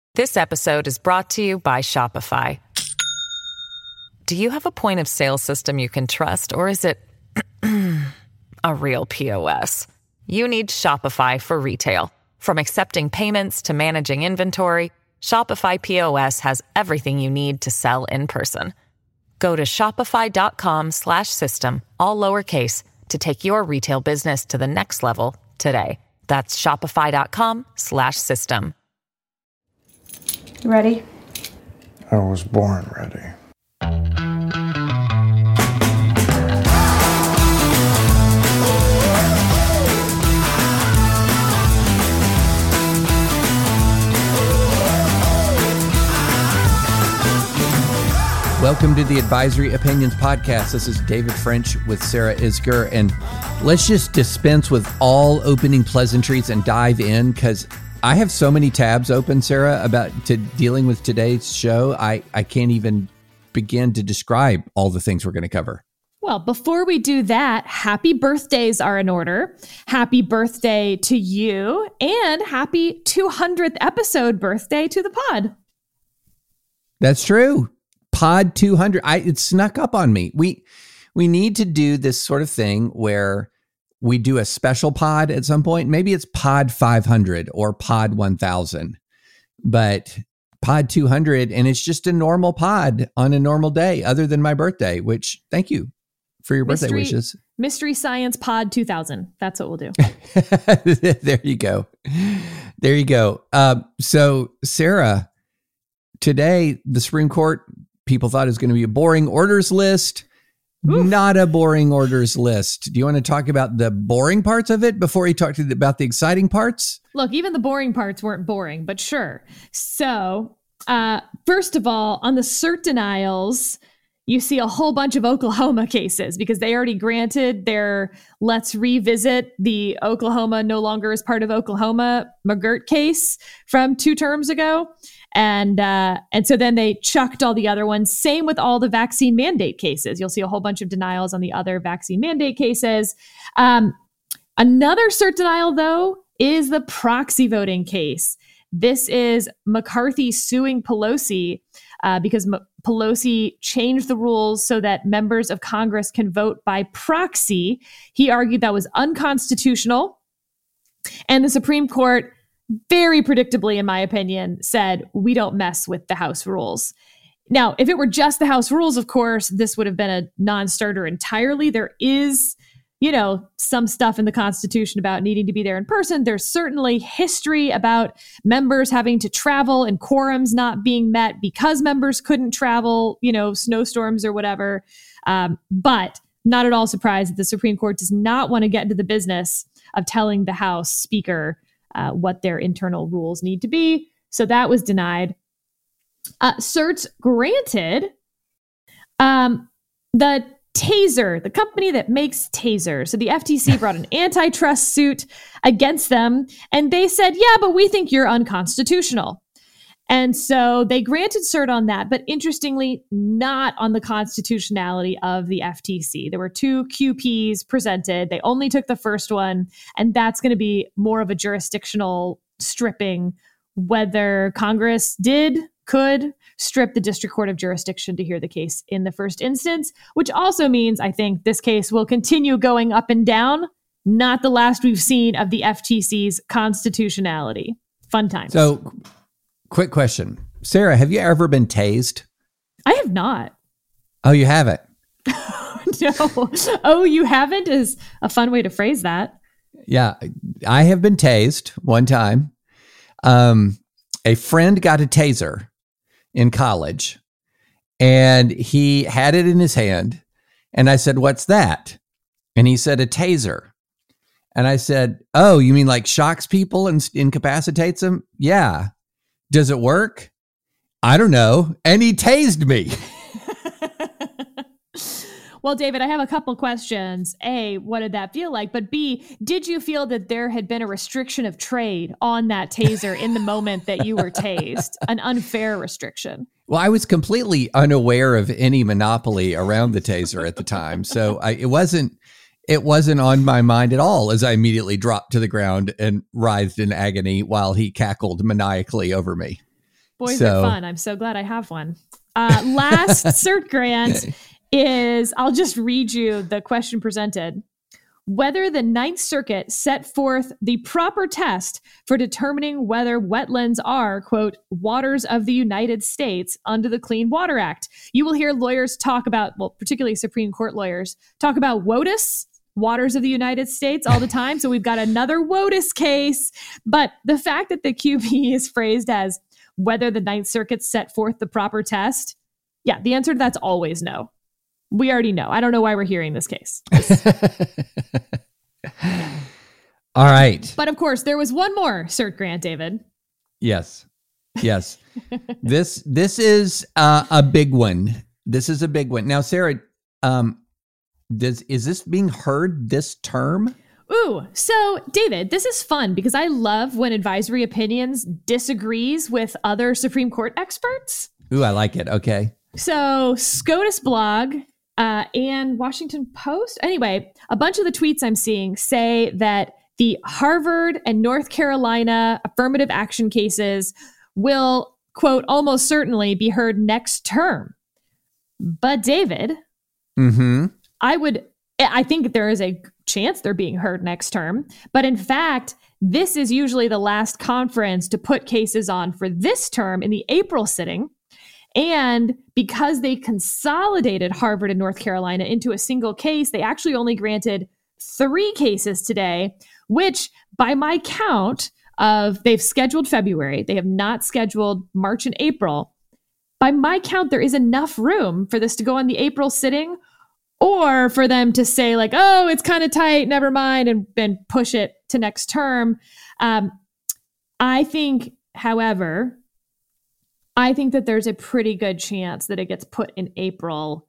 This episode is brought to you by Shopify. Do you have a point of sale system you can trust, or is it a real POS? You need Shopify for retail. From accepting payments to managing inventory, Shopify POS has everything you need to sell in person. Go to shopify.com/system, all lowercase, to take your retail business to the next level today. That's shopify.com/system. You ready? I was born ready. Welcome to the Advisory Opinions Podcast. This is David French with Sarah Isgur, and let's just dispense with all opening pleasantries and dive in, because I have so many tabs open, Sarah, about dealing with today's show. I can't even begin to describe all the things we're going to cover. Well, before we do that, happy birthdays are in order. Happy birthday to you, and happy 200th episode birthday to the pod. That's true. Pod 200. It snuck up on me. We need to do this sort of thing where we do a special pod at some point. Maybe it's pod 500 or pod 1000, but pod 200. And it's just a normal pod on a normal day other than my birthday, which thank you for your birthday wishes. Mystery Science Pod 2000. That's what we'll do. There you go. There you go. So Sarah, today, the Supreme Court, people thought it was going to be a boring orders list. Oof. Not a boring orders list. Do you want to talk about the boring parts of it before you talk about the exciting parts? Look, even the boring parts weren't boring, but sure. So, first of all, on the cert denials, you see a whole bunch of Oklahoma cases because they already granted their let's revisit the Oklahoma no longer is part of Oklahoma McGirt case from 2 terms ago. And so then they chucked all the other ones. Same with all the vaccine mandate cases. You'll see a whole bunch of denials on the other vaccine mandate cases. Another cert denial, though, is the proxy voting case. This is McCarthy suing Pelosi because Pelosi changed the rules so that members of Congress can vote by proxy. He argued that was unconstitutional. And the Supreme Court, very predictably, in my opinion, said, we don't mess with the House rules. Now, if it were just the House rules, of course, this would have been a non-starter entirely. There is, some stuff in the Constitution about needing to be there in person. There's certainly history about members having to travel and quorums not being met because members couldn't travel, snowstorms or whatever. But not at all surprised that the Supreme Court does not want to get into the business of telling the House Speaker what their internal rules need to be. So that was denied. Certs granted. The Taser, the company that makes tasers. So the FTC brought an antitrust suit against them. And they said, yeah, but we think you're unconstitutional. And so they granted cert on that, but interestingly, not on the constitutionality of the FTC. There were 2 QPs presented. They only took the first one, and that's going to be more of a jurisdictional stripping, whether Congress could strip the district court of jurisdiction to hear the case in the first instance, which also means I think this case will continue going up and down, not the last we've seen of the FTC's constitutionality. Fun times. So, quick question. Sarah, have you ever been tased? I have not. Oh, you haven't? No. Oh, you haven't is a fun way to phrase that. Yeah, I have been tased one time. A friend got a taser in college, and he had it in his hand. And I said, "What's that?" And he said, "A taser." And I said, "Oh, you mean like shocks people and incapacitates them?" "Yeah." "Does it work?" "I don't know." And he tased me. Well, David, I have a couple questions. A, what did that feel like? But B, did you feel that there had been a restriction of trade on that taser in the moment that you were tased? An unfair restriction? Well, I was completely unaware of any monopoly around the taser at the time. So it wasn't on my mind at all as I immediately dropped to the ground and writhed in agony while he cackled maniacally over me. Boys are fun. I'm so glad I have one. Last cert grant is, I'll just read you the question presented. Whether the Ninth Circuit set forth the proper test for determining whether wetlands are, quote, waters of the United States under the Clean Water Act. You will hear lawyers talk about, well, particularly Supreme Court lawyers, talk about WOTUS, waters of the United States, all the time. So we've got another WOTUS case. But the fact that the QB is phrased as whether the Ninth Circuit set forth the proper test, yeah, the answer to that's always no. We already know. I don't know why we're hearing this case. All right. But of course, there was one more cert grant, David. Yes. This is a big one. This is a big one. Now, Sarah, is this being heard this term? Ooh, so David, this is fun because I love when advisory opinions disagrees with other Supreme Court experts. Ooh, I like it. Okay. So SCOTUS blog and Washington Post. Anyway, a bunch of the tweets I'm seeing say that the Harvard and North Carolina affirmative action cases will, quote, almost certainly be heard next term. But David, I think there is a chance they're being heard next term. But in fact, this is usually the last conference to put cases on for this term in the April sitting. And because they consolidated Harvard and North Carolina into a single case, they actually only granted 3 cases today, which by my count of they've scheduled February, they have not scheduled March and April. By my count, there is enough room for this to go on the April sitting or for them to say like, oh, it's kind of tight, never mind, and then push it to next term. I think, however, that there's a pretty good chance that it gets put in April.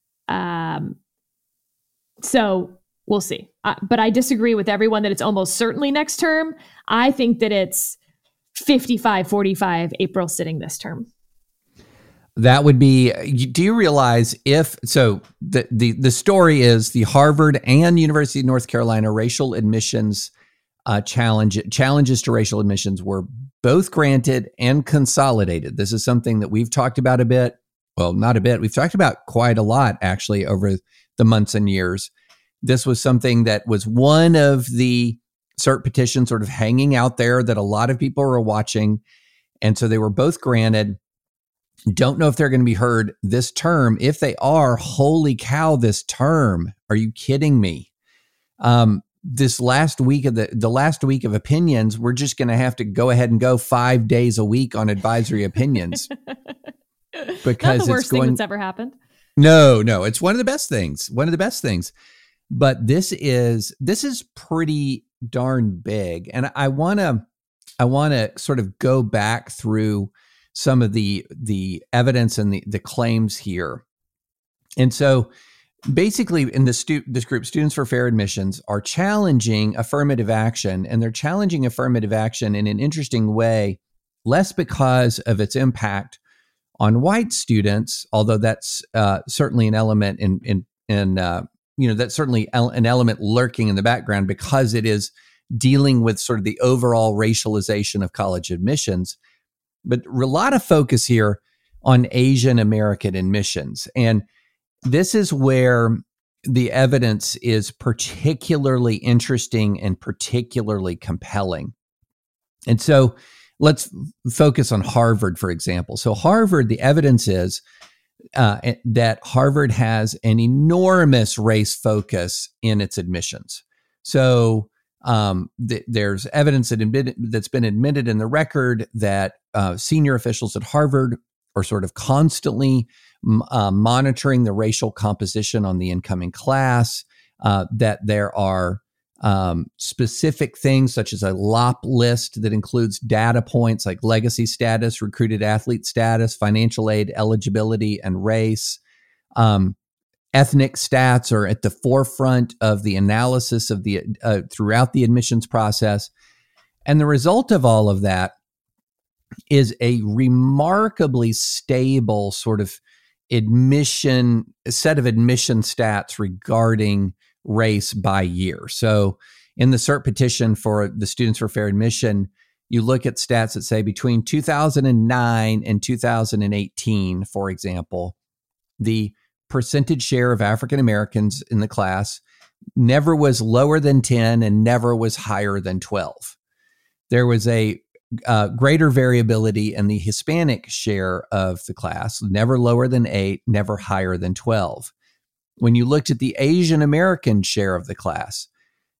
So we'll see. But I disagree with everyone that it's almost certainly next term. I think that it's 55-45 April sitting this term. That would be, do you realize the story is the Harvard and University of North Carolina racial admissions challenges to racial admissions were both granted and consolidated. This is something that we've talked about a bit. Well, not a bit. We've talked about quite a lot, actually, over the months and years. This was something that was one of the cert petitions sort of hanging out there that a lot of people were watching. And so they were both granted. Don't know if they're going to be heard this term. If they are, holy cow, this term. Are you kidding me? This last week of the last week of opinions, we're just going to have to go ahead and go 5 days a week on advisory opinions because not the worst thing that's ever happened. No, it's one of the best things. One of the best things. But this is pretty darn big, and I want to sort of go back through some of the evidence and the claims here, and so. Basically, in this group, Students for Fair Admissions are challenging affirmative action, and they're challenging affirmative action in an interesting way, less because of its impact on white students, although that's certainly an element that's certainly an element lurking in the background because it is dealing with sort of the overall racialization of college admissions. But a lot of focus here on Asian American admissions, and this is where the evidence is particularly interesting and particularly compelling. And so let's focus on Harvard, for example. So Harvard, the evidence is that Harvard has an enormous race focus in its admissions. So there's evidence that's been admitted in the record that senior officials at Harvard are sort of constantly monitoring the racial composition on the incoming class, that there are specific things such as a LOP list that includes data points like legacy status, recruited athlete status, financial aid eligibility, and race. Ethnic stats are at the forefront of the analysis of the throughout the admissions process. And the result of all of that is a remarkably stable sort of set of admission stats regarding race by year. So in the cert petition for the Students for Fair Admission, you look at stats that say between 2009 and 2018, for example, the percentage share of African Americans in the class never was lower than 10 and never was higher than 12. There was a greater variability in the Hispanic share of the class, never lower than 8, never higher than 12. When you looked at the Asian American share of the class,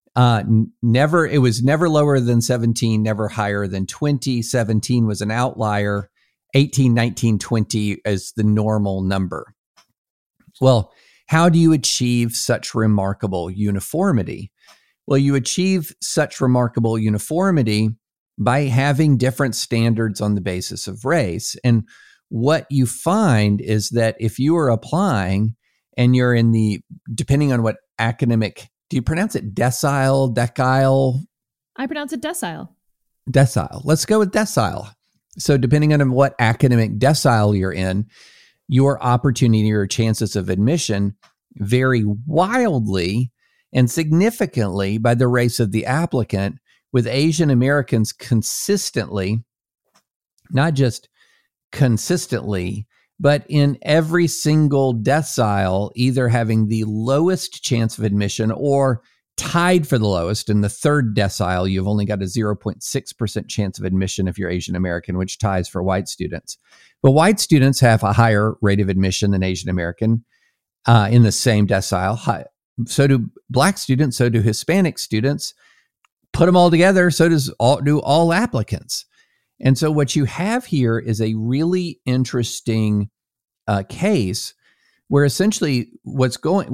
it was never lower than 17, never higher than 20. 17 was an outlier. 18, 19, 20 is the normal number. Well, how do you achieve such remarkable uniformity? Well, you achieve such remarkable uniformity by having different standards on the basis of race. And what you find is that if you are applying and you're in the, depending on what academic, do you pronounce it decile, decile? I pronounce it decile. Decile. Let's go with decile. So depending on what academic decile you're in, your opportunity or chances of admission vary wildly and significantly by the race of the applicant, with Asian Americans consistently, not just consistently, but in every single decile, either having the lowest chance of admission or tied for the lowest. In the third decile, you've only got a 0.6% chance of admission if you're Asian American, which ties for white students. But white students have a higher rate of admission than Asian American in the same decile. So do Black students, so do Hispanic students. Put them all together, so do all applicants. And so what you have here is a really interesting case where essentially what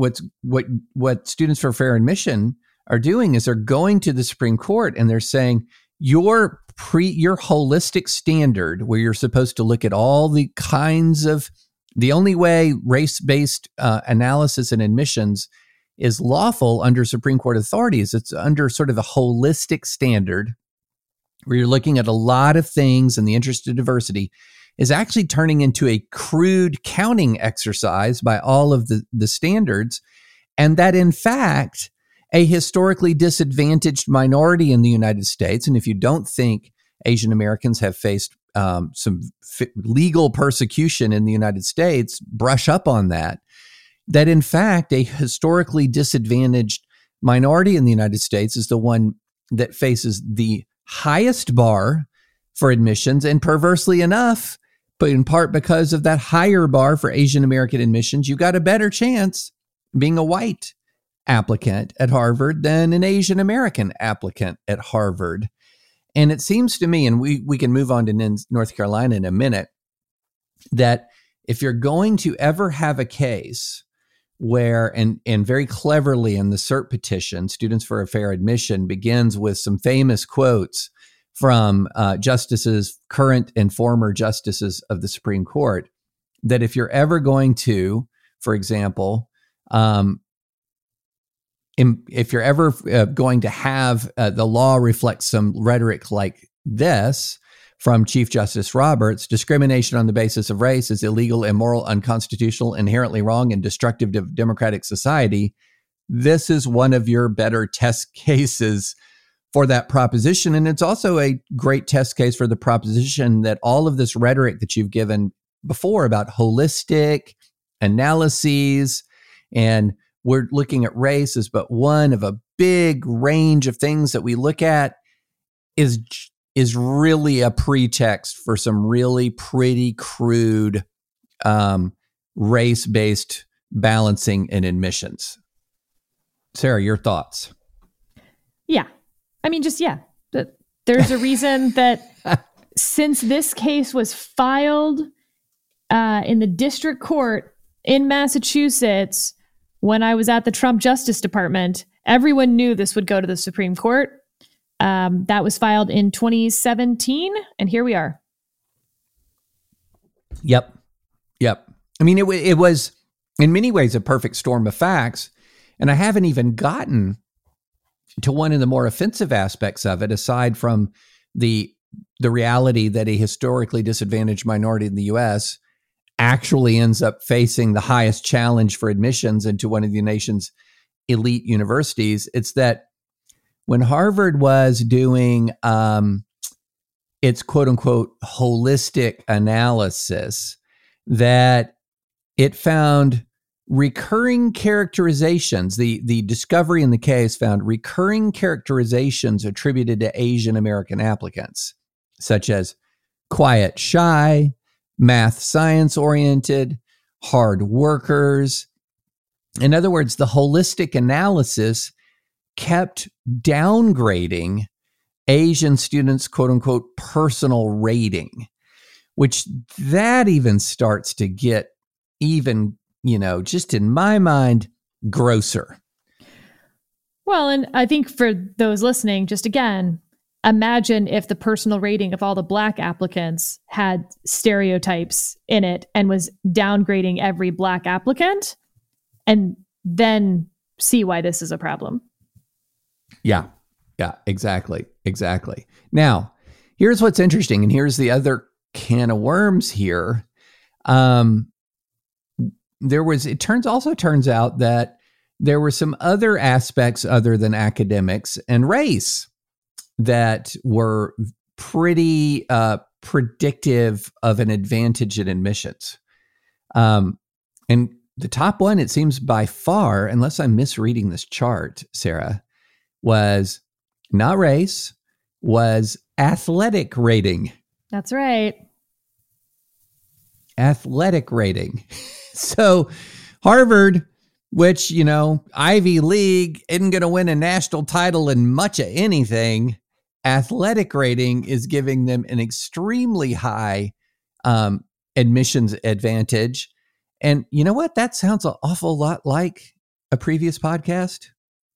Students for Fair Admission are doing is they're going to the Supreme Court and they're saying your holistic standard, where you're supposed to look at all the kinds of, the only way race-based analysis and admissions is lawful under Supreme Court authority is it's under sort of a holistic standard where you're looking at a lot of things in the interest of diversity, is actually turning into a crude counting exercise by all of the standards. And that in fact, a historically disadvantaged minority in the United States, and if you don't think Asian Americans have faced some legal persecution in the United States, brush up on that. That in fact, a historically disadvantaged minority in the United States is the one that faces the highest bar for admissions. And perversely enough, but in part because of that higher bar for Asian American admissions, you got a better chance being a white applicant at Harvard than an Asian American applicant at Harvard. And it seems to me, and we can move on to North Carolina in a minute, that if you're going to ever have a case where, and very cleverly in the cert petition, Students for a Fair Admission begins with some famous quotes from justices, current and former justices of the Supreme Court, that if you're ever going to, for example, if you're ever going to have the law reflect some rhetoric like this from Chief Justice Roberts, discrimination on the basis of race is illegal, immoral, unconstitutional, inherently wrong, and destructive to democratic society, this is one of your better test cases for that proposition. And it's also a great test case for the proposition that all of this rhetoric that you've given before about holistic analyses and we're looking at race as but one of a big range of things that we look at is really a pretext for some really pretty crude race-based balancing in admissions. Sarah, your thoughts? Yeah. I mean, there's a reason that since this case was filed in the district court in Massachusetts, when I was at the Trump Justice Department, everyone knew this would go to the Supreme Court. That was filed in 2017, and here we are. Yep. I mean, it was in many ways a perfect storm of facts, and I haven't even gotten to one of the more offensive aspects of it, aside from the reality that a historically disadvantaged minority in the U.S. actually ends up facing the highest challenge for admissions into one of the nation's elite universities. It's that when Harvard was doing its quote unquote holistic analysis that it found recurring characterizations. The discovery in the case found recurring characterizations attributed to Asian American applicants, such as quiet, shy, math, science oriented, hard workers. In other words, the holistic analysis kept downgrading Asian students' quote unquote personal rating, which that even starts to get even, just in my mind, grosser. Well, and I think for those listening, just again, imagine if the personal rating of all the Black applicants had stereotypes in it and was downgrading every Black applicant, and then see why this is a problem. Yeah, exactly. Now, here's what's interesting, and here's the other can of worms here. It turns out that there were some other aspects other than academics and race that were pretty predictive of an advantage in admissions. And the top one, it seems by far, unless I'm misreading this chart, Sarah, was not race, was athletic rating. That's right. Athletic rating. So Harvard, which, Ivy League, isn't going to win a national title in much of anything. Athletic rating is giving them an extremely high admissions advantage. And you know what? That sounds an awful lot like a previous podcast.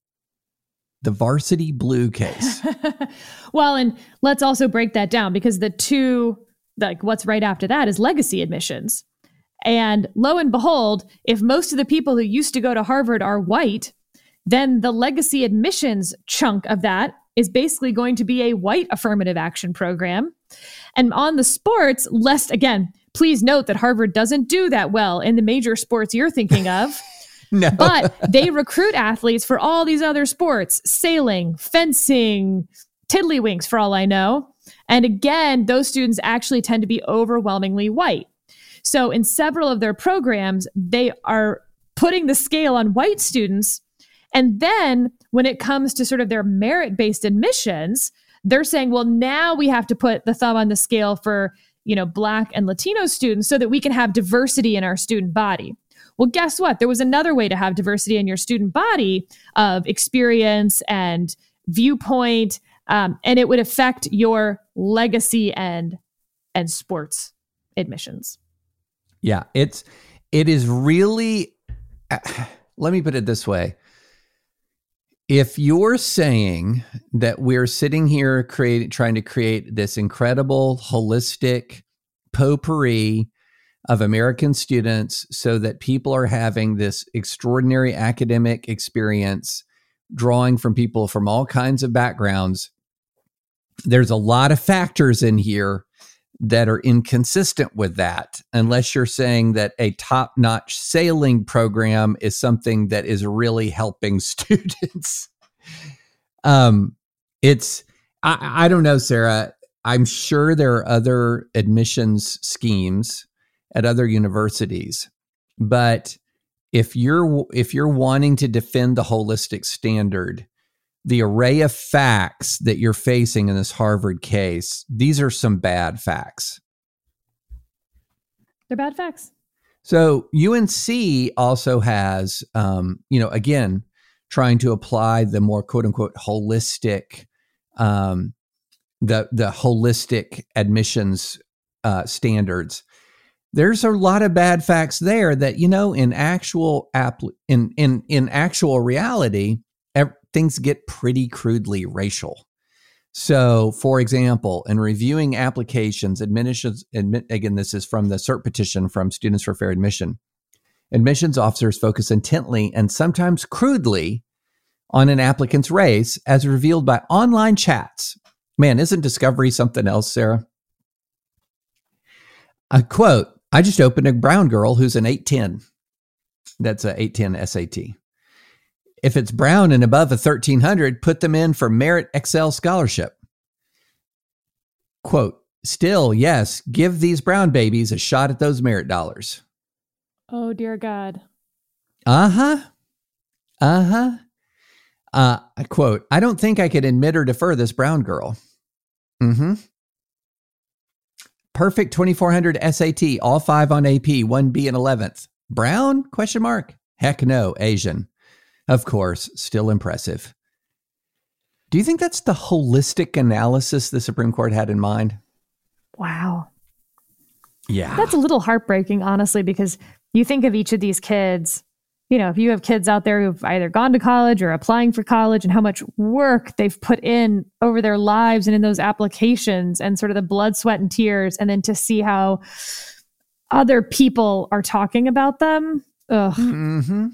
The Varsity Blue case. Well, and let's also break that down, because what's right after that is legacy admissions. And lo and behold, if most of the people who used to go to Harvard are white, then the legacy admissions chunk of that is basically going to be a white affirmative action program. And on the sports, please note that Harvard doesn't do that well in the major sports you're thinking of. No. But they recruit athletes for all these other sports: sailing, fencing, tiddlywinks, for all I know. And again, those students actually tend to be overwhelmingly white. So in several of their programs, they are putting the scale on white students. And then when it comes to sort of their merit-based admissions, they're saying, well, now we have to put the thumb on the scale for, Black and Latino students so that we can have diversity in our student body. Well, guess what? There was another way to have diversity in your student body of experience and viewpoint, and it would affect your legacy and sports admissions. Yeah, it is really, let me put it this way. If you're saying that we're sitting here trying to create this incredible holistic potpourri of American students so that people are having this extraordinary academic experience, drawing from people from all kinds of backgrounds, there's a lot of factors in here that are inconsistent with that, unless you're saying that a top-notch sailing program is something that is really helping students. I don't know, Sarah. I'm sure there are other admissions schemes at other universities, but if you're wanting to defend the holistic standard, the array of facts that you're facing in this Harvard case, these are some bad facts. They're bad facts. So UNC also has, again, trying to apply the more quote unquote holistic, the holistic admissions standards. There's a lot of bad facts there that, in actual in actual reality, things get pretty crudely racial. So, for example, in reviewing applications, again, this is from the cert petition from Students for Fair Admission. Admissions officers focus intently and sometimes crudely on an applicant's race as revealed by online chats. Man, isn't discovery something else, Sarah? A quote, I just opened a brown girl who's an 810. That's a 810 SAT. If it's brown and above a 1300, put them in for Merit Excel Scholarship. Quote, still, yes, give these brown babies a shot at those merit dollars. Oh, dear God. I quote, I don't think I could admit or defer this brown girl. Perfect 2400 SAT, all 5 on AP, 1B and 11th. Brown? Question mark. Heck no, Asian. Of course, still impressive. Do you think that's the holistic analysis the Supreme Court had in mind? Wow. Yeah. That's a little heartbreaking, honestly, because you think of each of these kids, if you have kids out there who've either gone to college or applying for college and how much work they've put in over their lives and in those applications and sort of the blood, sweat, and tears, and then to see how other people are talking about them. Ugh.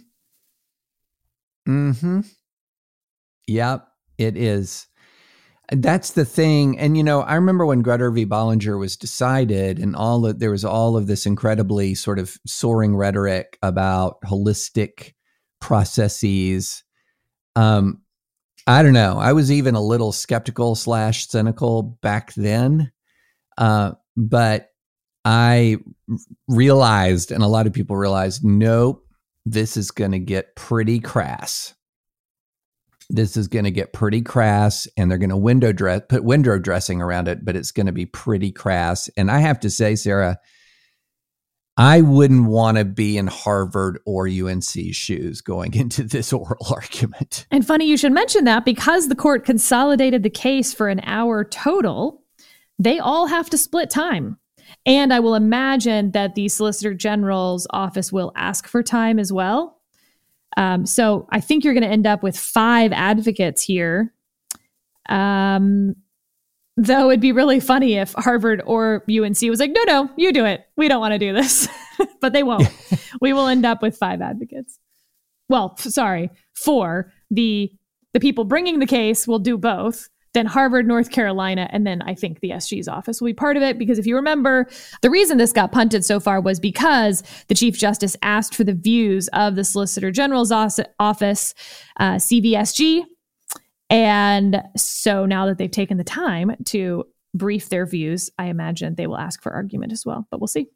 Yep, it is. That's the thing. And, I remember when Grutter v. Bollinger was decided and there was all of this incredibly sort of soaring rhetoric about holistic processes. I don't know. I was even a little skeptical / cynical back then. But I realized, and a lot of people realized, nope, this is going to get pretty crass. This is going to get pretty crass, and they're going to put window dressing around it, but it's going to be pretty crass. And I have to say, Sarah, I wouldn't want to be in Harvard or UNC's shoes going into this oral argument. And funny you should mention that, because the court consolidated the case for an hour total, they all have to split time. And I will imagine that the Solicitor General's office will ask for time as well. So I think you're going to end up with 5 advocates here. Though it'd be really funny if Harvard or UNC was like, no, you do it. We don't want to do this. But they won't. We will end up with 5 advocates. Well, 4. The people bringing the case will do both. Then Harvard, North Carolina, and then I think the SG's office will be part of it. Because if you remember, the reason this got punted so far was because the Chief Justice asked for the views of the Solicitor General's office, CVSG. And so now that they've taken the time to brief their views, I imagine they will ask for argument as well. But we'll see.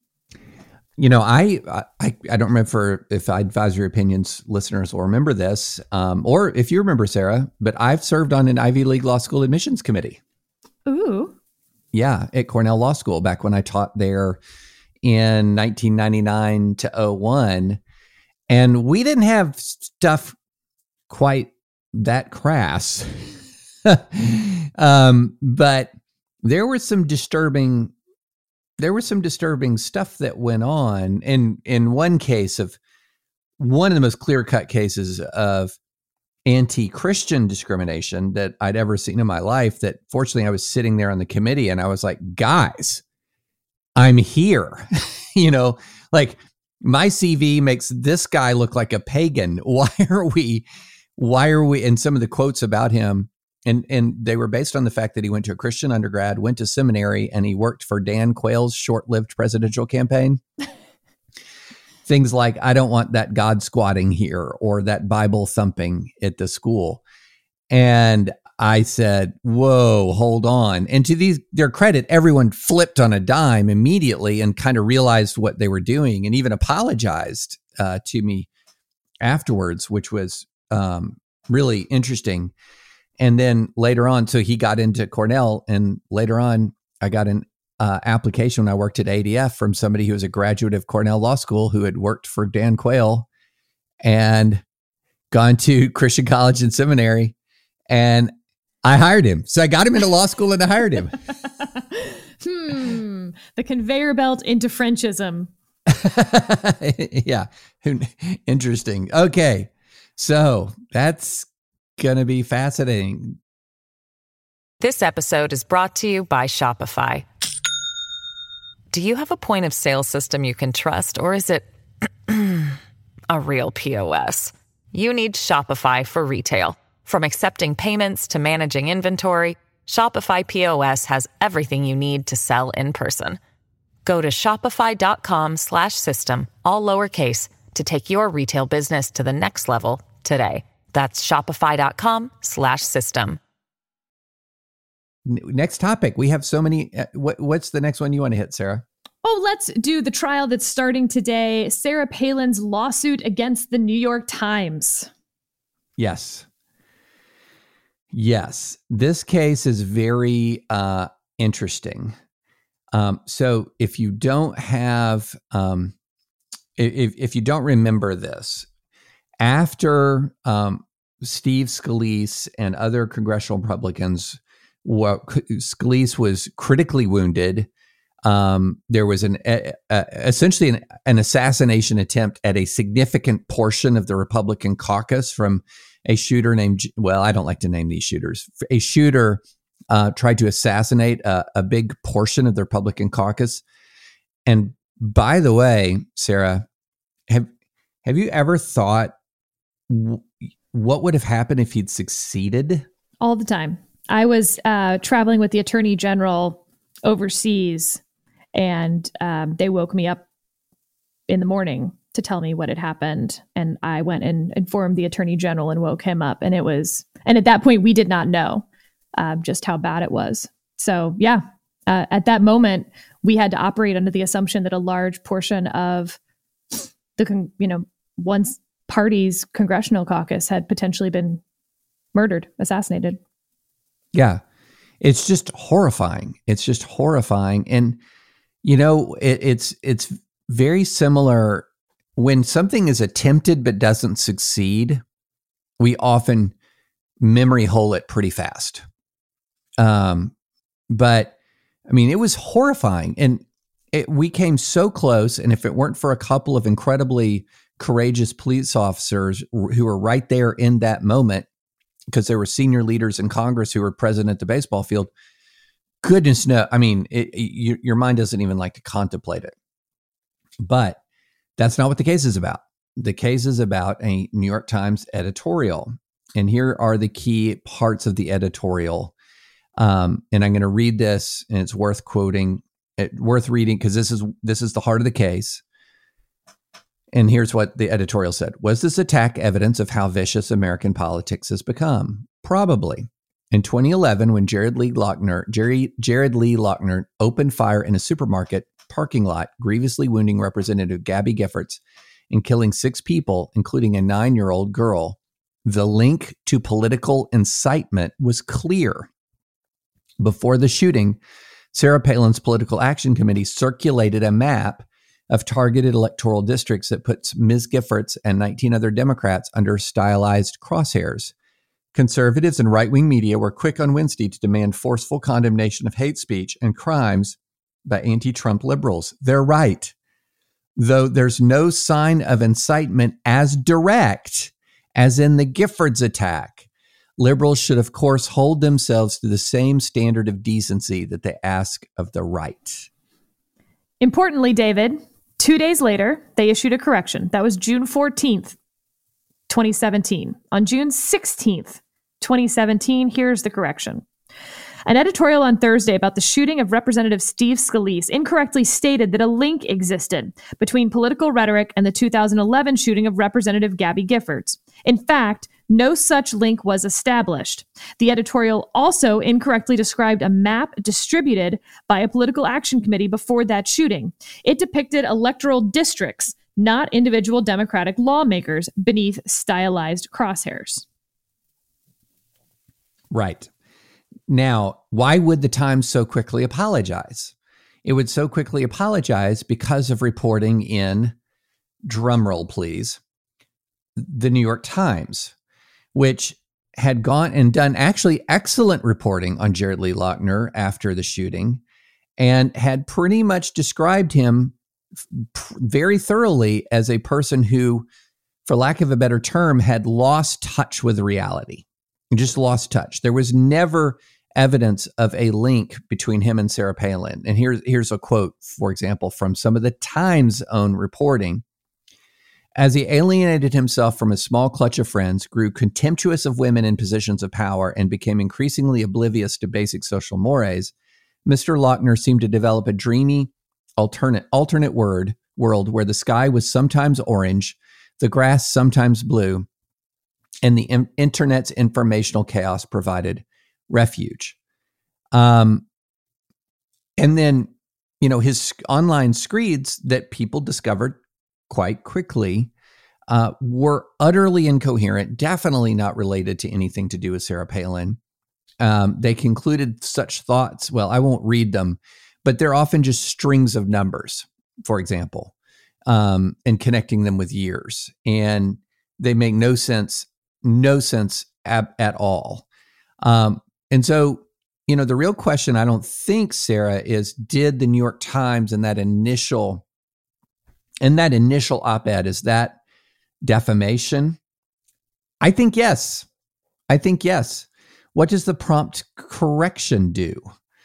I don't remember if Advisory Opinions listeners will remember this, or if you remember, Sarah, but I've served on an Ivy League Law School admissions committee. Ooh. Yeah, at Cornell Law School back when I taught there in 1999 to 01. And we didn't have stuff quite that crass. But there was some disturbing stuff that went on. In one case of one of the most clear-cut cases of anti-Christian discrimination that I'd ever seen in my life, that fortunately I was sitting there on the committee and I was like, guys, I'm here. Like my CV makes this guy look like a pagan. Why are we, and some of the quotes about him, and they were based on the fact that he went to a Christian undergrad, went to seminary, and he worked for Dan Quayle's short-lived presidential campaign. Things like, I don't want that God squatting here or that Bible thumping at the school. And I said, whoa, hold on. And to their credit, everyone flipped on a dime immediately and kind of realized what they were doing and even apologized to me afterwards, which was really interesting. And then later on, so he got into Cornell, and later on, I got an application when I worked at ADF from somebody who was a graduate of Cornell Law School who had worked for Dan Quayle and gone to Christian college and seminary, and I hired him. So I got him into law school and I hired him. The conveyor belt into Frenchism. Yeah. Interesting. Okay. So that's going to be fascinating. This episode is brought to you by Shopify. Do you have a point of sale system you can trust, or is it a real POS? You need Shopify for retail. From accepting payments to managing inventory, Shopify POS has everything you need to sell in person. Go to shopify.com/system, all lowercase, to take your retail business to the next level today. That's shopify.com/system. Next topic. We have so many. What's the next one you want to hit, Sarah? Oh, let's do the trial that's starting today. Sarah Palin's lawsuit against the New York Times. Yes. This case is very interesting. So if you don't have, if you don't remember this, after Steve Scalise and other congressional Republicans, Scalise was critically wounded. There was essentially an assassination attempt at a significant portion of the Republican caucus from a shooter named, well, I don't like to name these shooters. A shooter tried to assassinate a big portion of the Republican caucus. And by the way, Sarah, have you ever thought what would have happened if he'd succeeded? All the time. I was traveling with the Attorney General overseas, and they woke me up in the morning to tell me what had happened. And I went and informed the Attorney General and woke him up. And at that point, we did not know just how bad it was. So yeah, at that moment, we had to operate under the assumption that a large portion of the, one party's congressional caucus had potentially been murdered, assassinated. Yeah. It's just horrifying. And, it's very similar when something is attempted but doesn't succeed. We often memory hole it pretty fast. But I mean, it was horrifying, and we came so close. And if it weren't for a couple of incredibly courageous police officers who were right there in that moment, because there were senior leaders in Congress who were present at the baseball field, goodness no. I mean, your mind doesn't even like to contemplate it. But that's not what the case is about. The case is about a New York Times editorial. And here are the key parts of the editorial. And I'm going to read this, and it's worth quoting, worth reading, because this is the heart of the case. And here's what the editorial said. Was this attack evidence of how vicious American politics has become? Probably. In 2011, when Jared Lee Lochner opened fire in a supermarket parking lot, grievously wounding Representative Gabby Giffords and killing 6 people, including a 9-year-old girl, the link to political incitement was clear. Before the shooting, Sarah Palin's Political Action Committee circulated a map of targeted electoral districts that puts Ms. Giffords and 19 other Democrats under stylized crosshairs. Conservatives and right-wing media were quick on Wednesday to demand forceful condemnation of hate speech and crimes by anti-Trump liberals. They're right. Though there's no sign of incitement as direct as in the Giffords attack, liberals should, of course, hold themselves to the same standard of decency that they ask of the right. Importantly, David, 2 days later, they issued a correction. That was June 14th, 2017. On June 16th, 2017, here's the correction. An editorial on Thursday about the shooting of Representative Steve Scalise incorrectly stated that a link existed between political rhetoric and the 2011 shooting of Representative Gabby Giffords. In fact, no such link was established. The editorial also incorrectly described a map distributed by a political action committee before that shooting. It depicted electoral districts, not individual Democratic lawmakers, beneath stylized crosshairs. Right. Now, why would the Times so quickly apologize? It would so quickly apologize because of reporting in, drumroll please, the New York Times, which had gone and done actually excellent reporting on Jared Lee Lochner after the shooting, and had pretty much described him very thoroughly as a person who, for lack of a better term, had lost touch with reality. Just lost touch. There was never evidence of a link between him and Sarah Palin. And here's a quote, for example, from some of the Times' own reporting. As he alienated himself from a small clutch of friends, grew contemptuous of women in positions of power, and became increasingly oblivious to basic social mores, Mr. Lochner seemed to develop a dreamy, alternate world where the sky was sometimes orange, the grass sometimes blue, and the internet's informational chaos provided refuge. And then, his online screeds that people discovered quite quickly were utterly incoherent, definitely not related to anything to do with Sarah Palin. They concluded such thoughts. Well, I won't read them, but they're often just strings of numbers, for example, and connecting them with years. And they make no sense at all. And so, the real question, I don't think, Sarah, is did the New York Times in that initial op-ed, is that defamation? I think yes. What does the prompt correction do?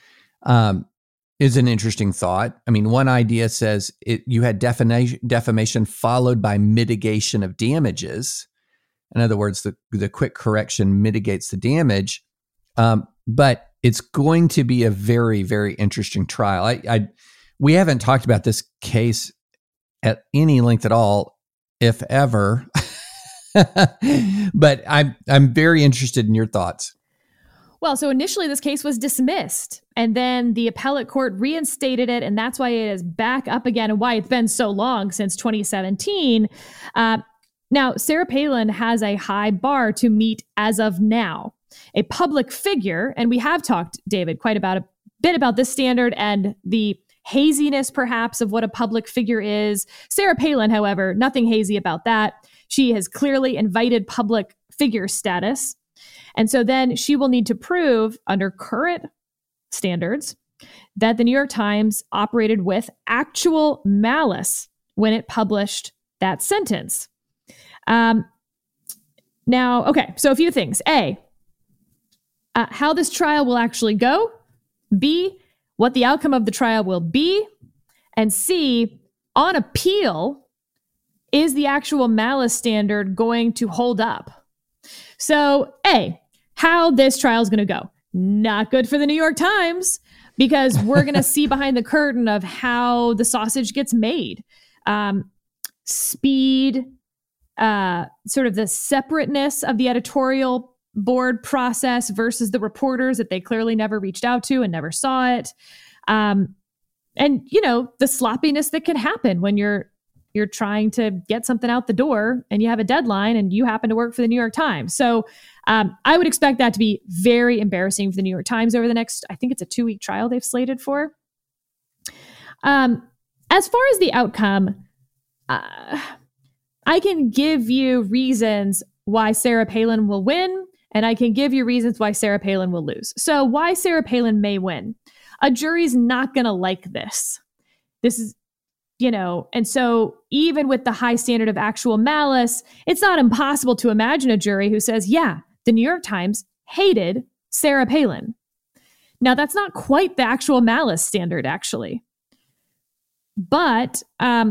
Is an interesting thought. I mean, one idea says you had defamation followed by mitigation of damages. In other words, the quick correction mitigates the damage. But it's going to be a very, very interesting trial. We haven't talked about this case at any length at all, if ever. But I'm very interested in your thoughts. Well, so initially this case was dismissed, and then the appellate court reinstated it, and that's why it is back up again, and why it's been so long, since 2017. Now, Sarah Palin has a high bar to meet as of now. A public figure, and we have talked, David, quite a bit about this standard and the haziness, perhaps, of what a public figure is. Sarah Palin, however, nothing hazy about that. She has clearly invited public figure status. And so then she will need to prove, under current standards, that the New York Times operated with actual malice when it published that sentence. Now, okay, so a few things. A, how this trial will actually go. B, what the outcome of the trial will be. And C, on appeal, is the actual malice standard going to hold up? So, A, how this trial is going to go. Not good for the New York Times, because we're going to see behind the curtain of how the sausage gets made. Speed, sort of the separateness of the editorial board process versus the reporters that they clearly never reached out to and never saw it. And, the sloppiness that can happen when you're trying to get something out the door and you have a deadline and you happen to work for the New York Times. So I would expect that to be very embarrassing for the New York Times over the next, I think it's a 2-week trial they've slated for. As far as the outcome, I can give you reasons why Sarah Palin will win, and I can give you reasons why Sarah Palin will lose. So why Sarah Palin may win. A jury's not going to like this. This is, and so even with the high standard of actual malice, it's not impossible to imagine a jury who says, yeah, the New York Times hated Sarah Palin. Now, that's not quite the actual malice standard, actually. But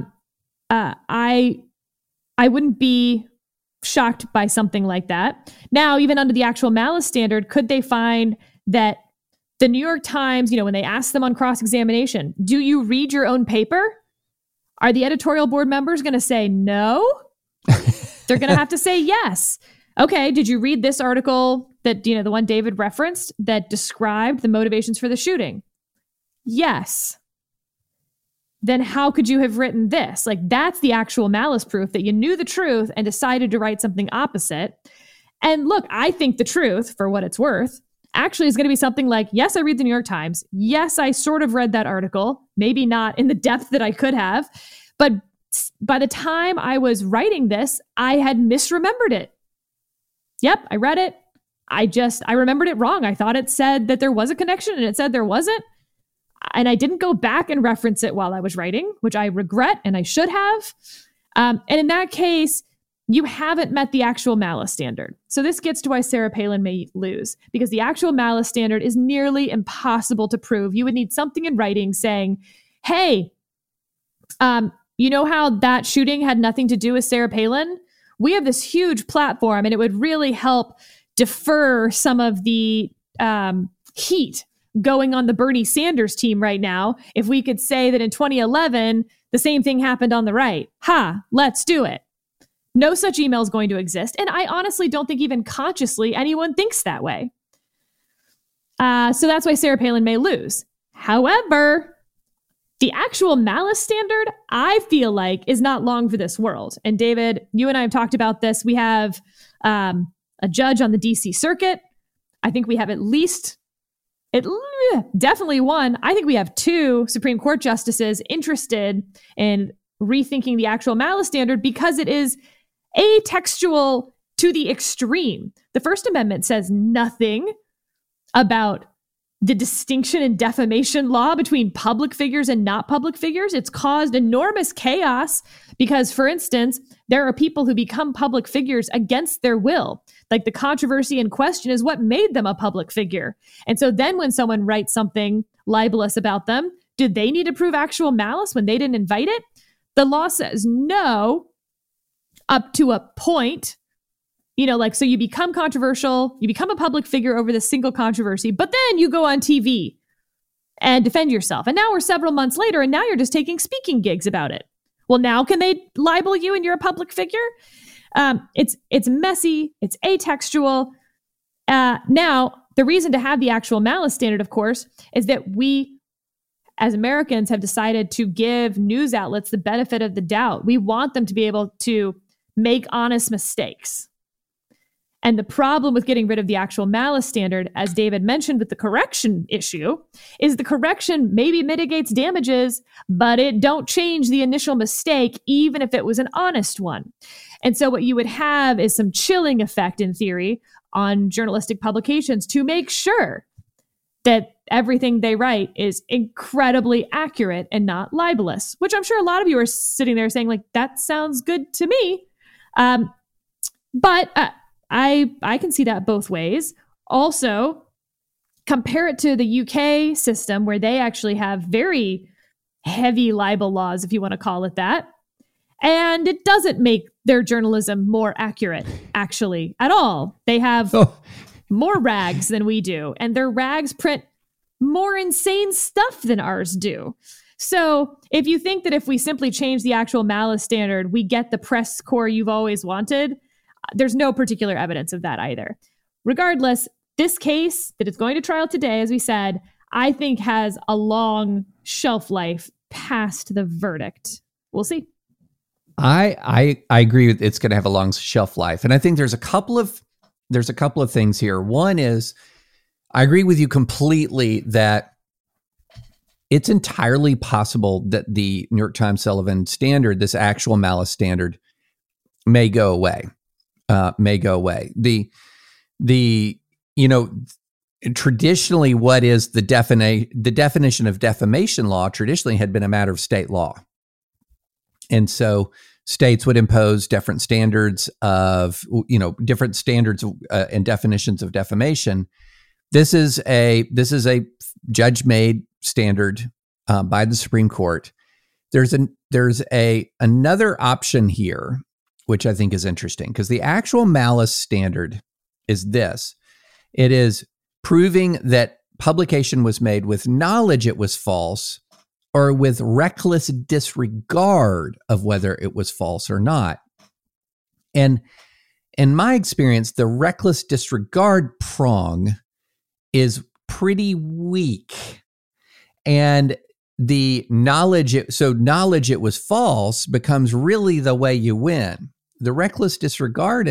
I wouldn't be shocked by something like that. Now, even under the actual malice standard, could they find that the New York Times, when they ask them on cross-examination, do you read your own paper? Are the editorial board members going to say no? They're going to have to say yes. Okay, did you read this article that, the one David referenced that described the motivations for the shooting? Yes. Then how could you have written this? Like, that's the actual malice proof that you knew the truth and decided to write something opposite. And look, I think the truth, for what it's worth, actually is going to be something like, yes, I read the New York Times. Yes, I sort of read that article, maybe not in the depth that I could have. But by the time I was writing this, I had misremembered it. Yep, I read it. I remembered it wrong. I thought it said that there was a connection and it said there wasn't. And I didn't go back and reference it while I was writing, which I regret and I should have. And in that case, you haven't met the actual malice standard. So this gets to why Sarah Palin may lose, because the actual malice standard is nearly impossible to prove. You would need something in writing saying, hey, you know how that shooting had nothing to do with Sarah Palin? We have this huge platform and it would really help defer some of the heat going on the Bernie Sanders team right now if we could say that in 2011, the same thing happened on the right. Let's do it. No such email is going to exist. And I honestly don't think even consciously anyone thinks that way. So that's why Sarah Palin may lose. However, the actual malice standard, I feel like, is not long for this world. And David, you and I have talked about this. We have a judge on the DC circuit. I think we have definitely one. I think we have 2 Supreme Court justices interested in rethinking the actual malice standard because it is atextual to the extreme. The First Amendment says nothing about the distinction in defamation law between public figures and not public figures. It's caused enormous chaos because, for instance, there are people who become public figures against their will. Like, the controversy in question is what made them a public figure. And so then when someone writes something libelous about them, do they need to prove actual malice when they didn't invite it? The law says no, up to a point. So you become controversial, you become a public figure over this single controversy, but then you go on TV and defend yourself. And now we're several months later, and now you're just taking speaking gigs about it. Well, now can they libel you and you're a public figure? It's messy, it's atextual. Now, the reason to have the actual malice standard, of course, is that we, as Americans, have decided to give news outlets the benefit of the doubt. We want them to be able to make honest mistakes. And the problem with getting rid of the actual malice standard, as David mentioned with the correction issue, is the correction maybe mitigates damages, but it don't change the initial mistake, even if it was an honest one. And so what you would have is some chilling effect, in theory, on journalistic publications to make sure that everything they write is incredibly accurate and not libelous, which I'm sure a lot of you are sitting there saying, like, that sounds good to me. But I can see that both ways. Also, compare it to the UK system, where they actually have very heavy libel laws, if you want to call it that. And it doesn't make their journalism more accurate, actually, at all. They have more rags than we do, and their rags print more insane stuff than ours do. So if you think that if we simply change the actual malice standard, we get the press corps you've always wanted, there's no particular evidence of that either. Regardless, this case that is going to trial today, as we said, I think has a long shelf life past the verdict. We'll see. I agree with it's going to have a long shelf life. And I think there's a couple of things here. One is, I agree with you completely that it's entirely possible that the New York Times Sullivan standard, this actual malice standard, may go away. Traditionally, what is the definition of defamation law traditionally had been a matter of state law. And so states would impose different standards and definitions of defamation. This is a judge-made standard by the Supreme Court. There's another option here, which I think is interesting, because the actual malice standard is this. It is proving that publication was made with knowledge it was false or with reckless disregard of whether it was false or not. And in my experience, the reckless disregard prong is pretty weak. And the knowledge it was false becomes really the way you win. The reckless disregard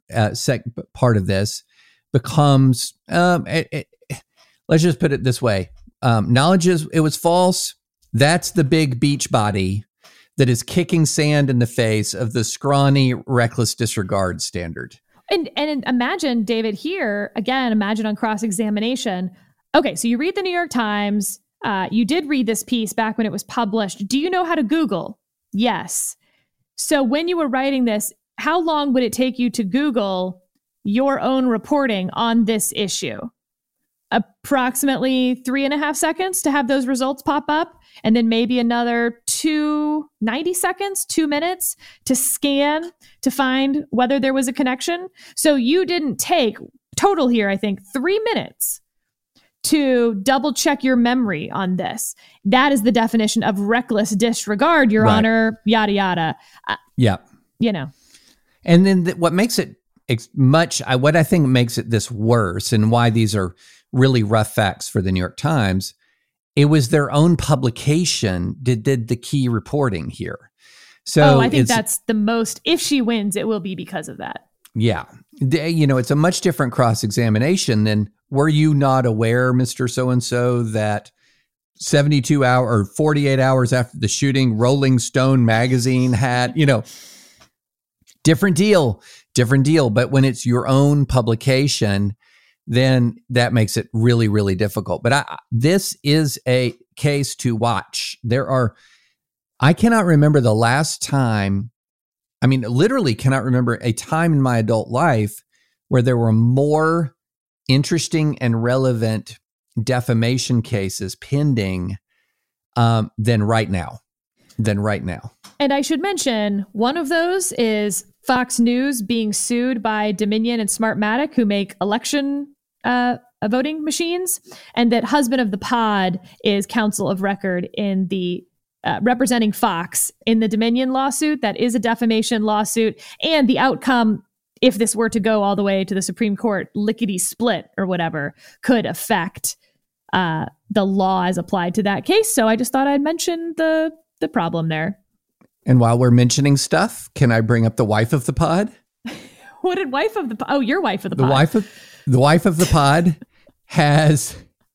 part of this becomes, let's just put it this way. Knowledge it was false. That's the big beach body that is kicking sand in the face of the scrawny, reckless disregard standard. And imagine, David, here, again, imagine on cross-examination. Okay, so you read the New York Times. You did read this piece back when it was published. Do you know how to Google? Yes. So when you were writing this, how long would it take you to Google your own reporting on this issue? Approximately 3.5 seconds to have those results pop up, and then maybe another 90 seconds, 2 minutes to scan to find whether there was a connection. So you didn't take, total here, I think, 3 minutes to double check your memory on this. That is the definition of reckless disregard, Your Honor, yada, yada. Yeah. You know. And then what makes it what I think makes it this worse and why these are really rough facts for the New York Times, it was their own publication that did the key reporting here. So I think that's the most, if she wins, it will be because of that. Yeah. It's a much different cross-examination than, were you not aware, Mr. So-and-so, that 72 hours or 48 hours after the shooting, Rolling Stone magazine had, different deal. But when it's your own publication, then that makes it really, really difficult. But this is a case to watch. I cannot remember the last time, literally cannot remember a time in my adult life where there were more interesting and relevant defamation cases pending than right now. And I should mention, one of those is Fox News being sued by Dominion and Smartmatic, who make election voting machines, and that husband of the pod is counsel of record in the representing Fox in the Dominion lawsuit. That is a defamation lawsuit, and the outcome, if this were to go all the way to the Supreme Court, lickety split or whatever, could affect the law as applied to that case. So I just thought I'd mention the problem there. And while we're mentioning stuff, can I bring up the wife of the pod? What did wife of the pod? Oh, your wife of the pod. The wife of the pod has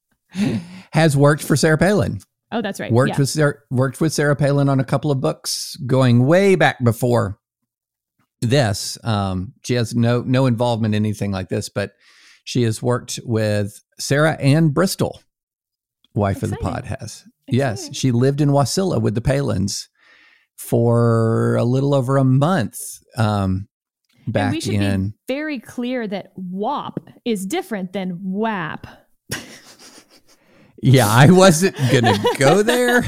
worked for Sarah Palin. Oh, that's right. Worked with Sarah Palin on a couple of books going way back before this. She has no involvement in anything like this, but she has worked with Sarah Ann Bristol, wife of the pod has. Yes, she lived in Wasilla with the Palins for a little over a month back and we should be very clear that WAP is different than WAP. Yeah, I wasn't going to go there.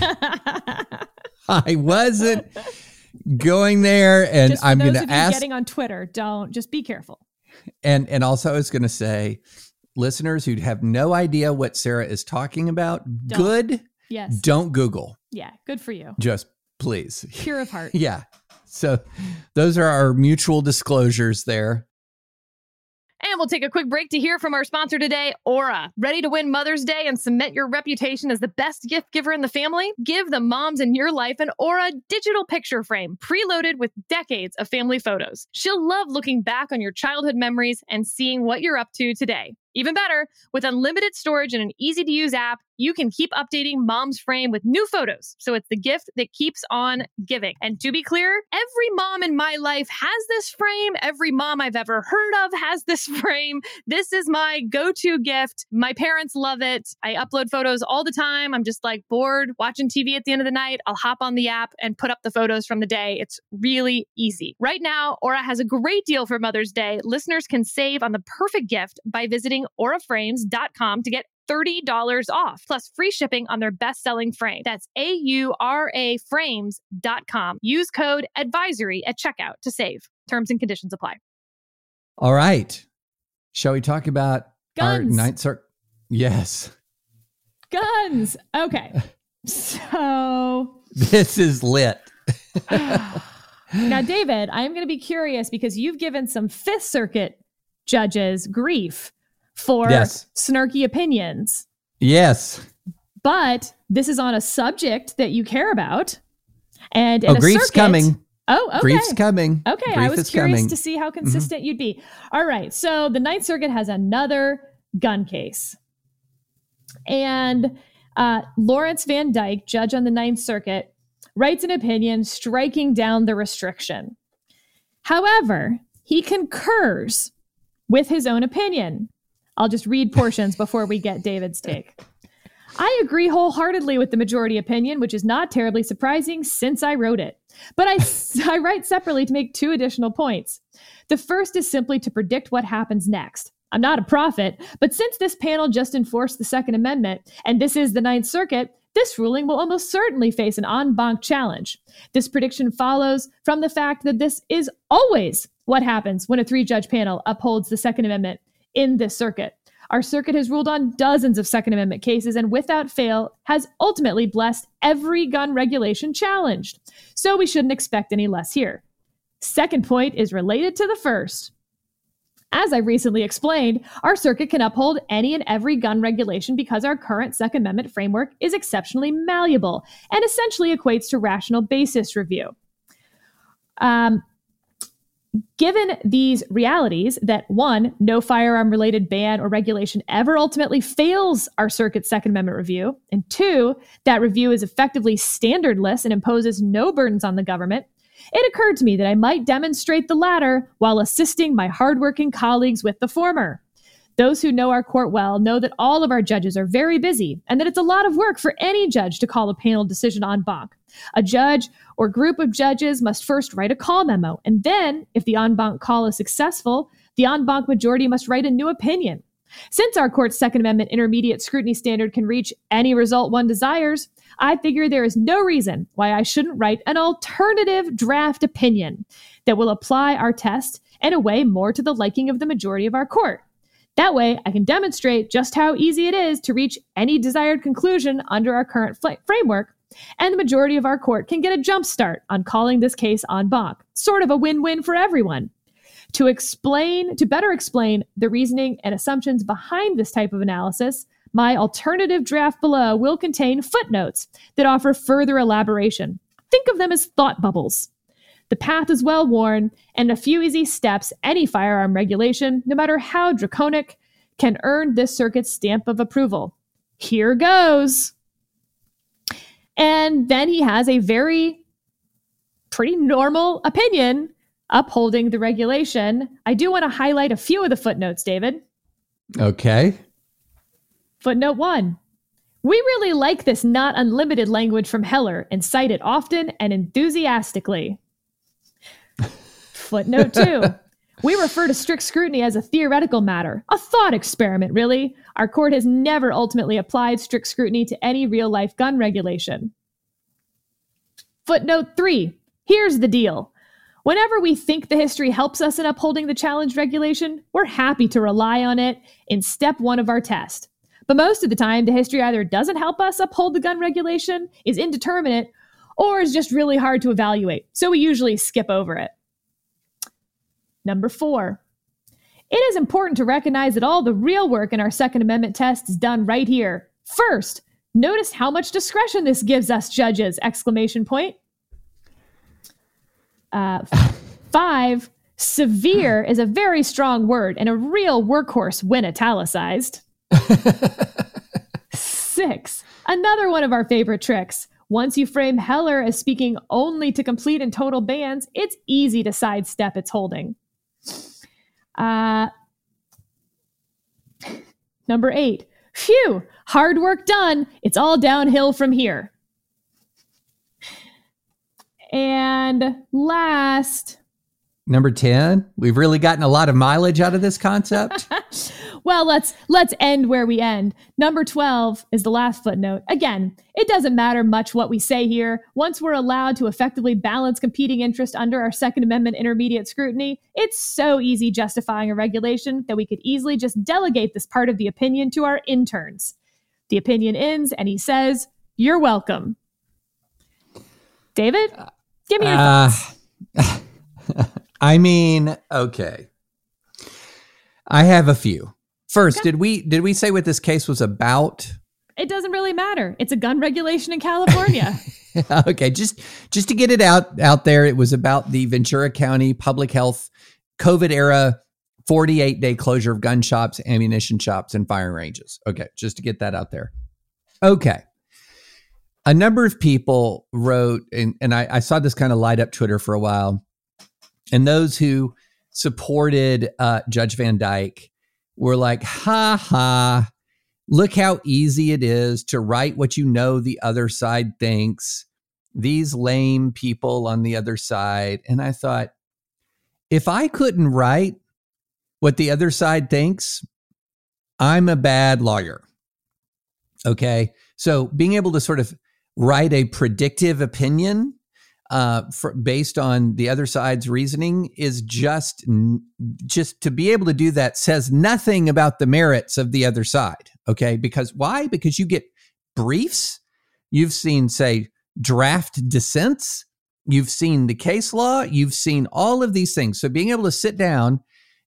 I wasn't going there. And I'm going to ask. Getting on Twitter, just be careful. And also I was going to say, listeners who have no idea what Sarah is talking about, don't Google. Yeah, good for you. Just please. Pure of heart. Yeah. So those are our mutual disclosures there. And we'll take a quick break to hear from our sponsor today, Aura. Ready to win Mother's Day and cement your reputation as the best gift giver in the family? Give the moms in your life an Aura digital picture frame preloaded with decades of family photos. She'll love looking back on your childhood memories and seeing what you're up to today. Even better, with unlimited storage and an easy-to-use app, you can keep updating Mom's frame with new photos, so it's the gift that keeps on giving. And to be clear, every mom in my life has this frame. Every mom I've ever heard of has this frame. This is my go-to gift. My parents love it. I upload photos all the time. I'm just bored watching TV at the end of the night. I'll hop on the app and put up the photos from the day. It's really easy. Right now, Aura has a great deal for Mother's Day. Listeners can save on the perfect gift by visiting auraframes.com to get $30 off, plus free shipping on their best-selling frame. That's AURA frames.com. Use code advisory at checkout to save. Terms and conditions apply. All right. Shall we talk about Guns. Our Ninth Circuit? Yes. Guns. Okay. So this is lit. Now, David, I'm going to be curious because you've given some Fifth Circuit judges grief for snarky opinions. Yes. But this is on a subject that you care about. And grief's coming. Oh, okay. Grief's coming. Okay, Grief I was curious coming. to see how consistent you'd be. All right, so the Ninth Circuit has another gun case. And Lawrence Van Dyke, judge on the Ninth Circuit, writes an opinion striking down the restriction. However, he concurs with his own opinion. I'll just read portions before we get David's take. I agree wholeheartedly with the majority opinion, which is not terribly surprising since I wrote it. But I write separately to make two additional points. The first is simply to predict what happens next. I'm not a prophet, but since this panel just enforced the Second Amendment, and this is the Ninth Circuit, this ruling will almost certainly face an en banc challenge. This prediction follows from the fact that this is always what happens when a three-judge panel upholds the Second Amendment in this circuit. Our circuit has ruled on dozens of Second Amendment cases and without fail has ultimately blessed every gun regulation challenged. So we shouldn't expect any less here. Second point is related to the first. As I recently explained, our circuit can uphold any and every gun regulation because our current Second Amendment framework is exceptionally malleable and essentially equates to rational basis review. Given these realities that, one, no firearm-related ban or regulation ever ultimately fails our circuit's Second Amendment review, and two, that review is effectively standardless and imposes no burdens on the government, it occurred to me that I might demonstrate the latter while assisting my hardworking colleagues with the former. Those who know our court well know that all of our judges are very busy and that it's a lot of work for any judge to call a panel decision en banc. A judge or group of judges must first write a call memo, and then, if the en banc call is successful, the en banc majority must write a new opinion. Since our court's Second Amendment intermediate scrutiny standard can reach any result one desires, I figure there is no reason why I shouldn't write an alternative draft opinion that will apply our test in a way more to the liking of the majority of our court. That way, I can demonstrate just how easy it is to reach any desired conclusion under our current framework, and the majority of our court can get a jump start on calling this case en banc. Sort of a win-win for everyone. To better explain the reasoning and assumptions behind this type of analysis, my alternative draft below will contain footnotes that offer further elaboration. Think of them as thought bubbles. The path is well worn, and a few easy steps, any firearm regulation, no matter how draconic, can earn this circuit's stamp of approval. Here goes. And then he has a pretty normal opinion upholding the regulation. I do want to highlight a few of the footnotes, David. Okay. Footnote 1. We really like this not unlimited language from Heller and cite it often and enthusiastically. Footnote 2. We refer to strict scrutiny as a theoretical matter, a thought experiment, really. Our court has never ultimately applied strict scrutiny to any real-life gun regulation. Footnote 3. Here's the deal. Whenever we think the history helps us in upholding the challenged regulation, we're happy to rely on it in step 1 of our test. But most of the time, the history either doesn't help us uphold the gun regulation, is indeterminate, or is just really hard to evaluate, so we usually skip over it. Number 4. It is important to recognize that all the real work in our Second Amendment test is done right here. First, notice how much discretion this gives us judges! ! 5. Severe is a very strong word and a real workhorse when italicized. 6. Another one of our favorite tricks. Once you frame Heller as speaking only to complete and total bans, it's easy to sidestep its holding. Number 8. Phew! Hard work done. It's all downhill from here. And last... Number 10. We've really gotten a lot of mileage out of this concept. Well, let's end where we end. Number 12 is the last footnote. Again, it doesn't matter much what we say here. Once we're allowed to effectively balance competing interests under our Second Amendment intermediate scrutiny, it's so easy justifying a regulation that we could easily just delegate this part of the opinion to our interns. The opinion ends, and he says, "You're welcome." David, give me your thoughts. I mean, okay. I have a few. First, Okay. did we say what this case was about? It doesn't really matter. It's a gun regulation in California. Okay, just to get it out there, it was about the Ventura County public health COVID era 48-day closure of gun shops, ammunition shops, and firing ranges. Okay, just to get that out there. Okay. A number of people wrote, and I saw this kind of light up Twitter for a while, and those who supported Judge Van Dyke were like, ha ha, look how easy it is to write what you know the other side thinks. These lame people on the other side. And I thought, if I couldn't write what the other side thinks, I'm a bad lawyer. Okay. So being able to sort of write a predictive opinion based on the other side's reasoning is just to be able to do that says nothing about the merits of the other side. Okay. Because why? Because you get briefs. You've seen, say, draft dissents. You've seen the case law. You've seen all of these things. So being able to sit down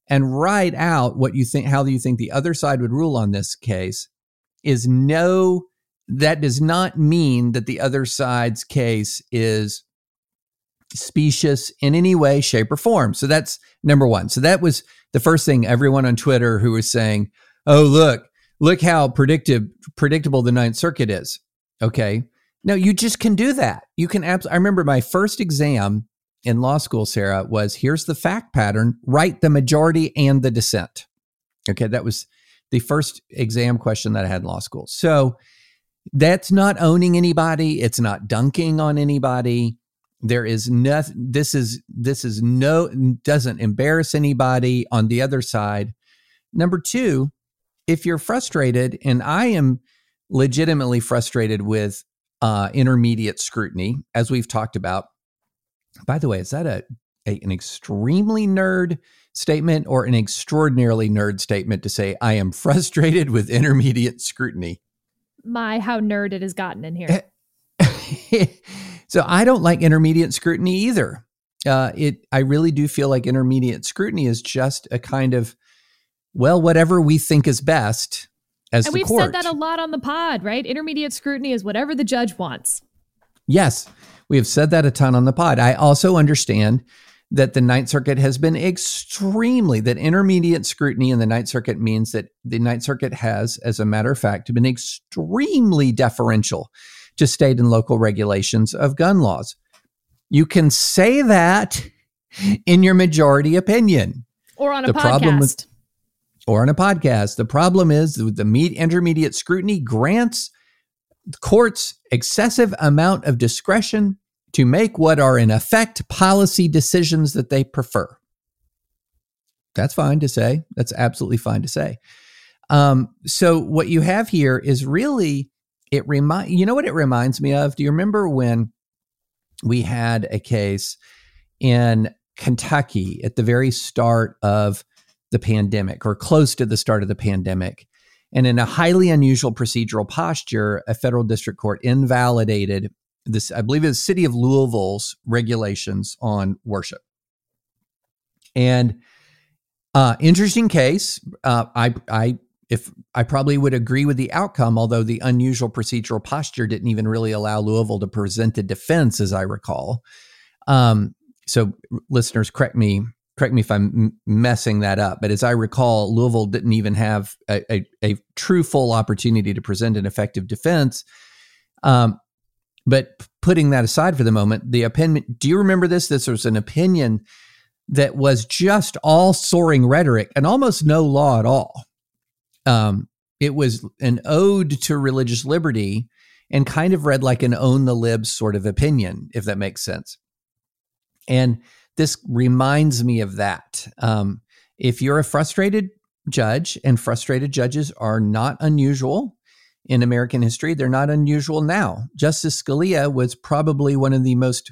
and write out what you think, how you think the other side would rule on this case, is no, that does not mean that the other side's case is specious in any way, shape, or form. So that's number one. So that was the first thing everyone on Twitter who was saying, oh, look how predictable the Ninth Circuit is. Okay. No, you just can do that. You can I remember my first exam in law school, Sarah, was here's the fact pattern, write the majority and the dissent. Okay. That was the first exam question that I had in law school. So that's not owning anybody. It's not dunking on anybody. There is nothing. This is doesn't embarrass anybody on the other side. Number two, if you're frustrated, and I am legitimately frustrated with intermediate scrutiny, as we've talked about. By the way, is that an extremely nerd statement or an extraordinarily nerd statement to say I am frustrated with intermediate scrutiny? My, how nerd it has gotten in here. So I don't like intermediate scrutiny either. I really do feel like intermediate scrutiny is just a kind of, well, whatever we think is best as the court. And we've said that a lot on the pod, right? Intermediate scrutiny is whatever the judge wants. Yes, we have said that a ton on the pod. I also understand that the Ninth Circuit has been that intermediate scrutiny in the Ninth Circuit means that the Ninth Circuit has, as a matter of fact, been extremely deferential to state and local regulations of gun laws. You can say that in your majority opinion. Or on a podcast. Or on a podcast. The problem is the intermediate scrutiny grants courts excessive amount of discretion to make what are in effect policy decisions that they prefer. That's fine to say. That's absolutely fine to say. So what you have here is really, you know what it reminds me of? Do you remember when we had a case in Kentucky at the very start of the pandemic, or close to the start of the pandemic? And in a highly unusual procedural posture, a federal district court invalidated this, I believe it was the city of Louisville's regulations on worship. And interesting case. I probably would agree with the outcome, although the unusual procedural posture didn't even really allow Louisville to present a defense, as I recall. So listeners, correct me if I'm messing that up, but as I recall, Louisville didn't even have a true full opportunity to present an effective defense. But putting that aside for the moment, the opinion, do you remember this? This was an opinion that was just all soaring rhetoric and almost no law at all. It was an ode to religious liberty and kind of read like an own the libs sort of opinion, if that makes sense. And this reminds me of that. If you're a frustrated judge, and frustrated judges are not unusual in American history, they're not unusual now. Justice Scalia was probably one of the most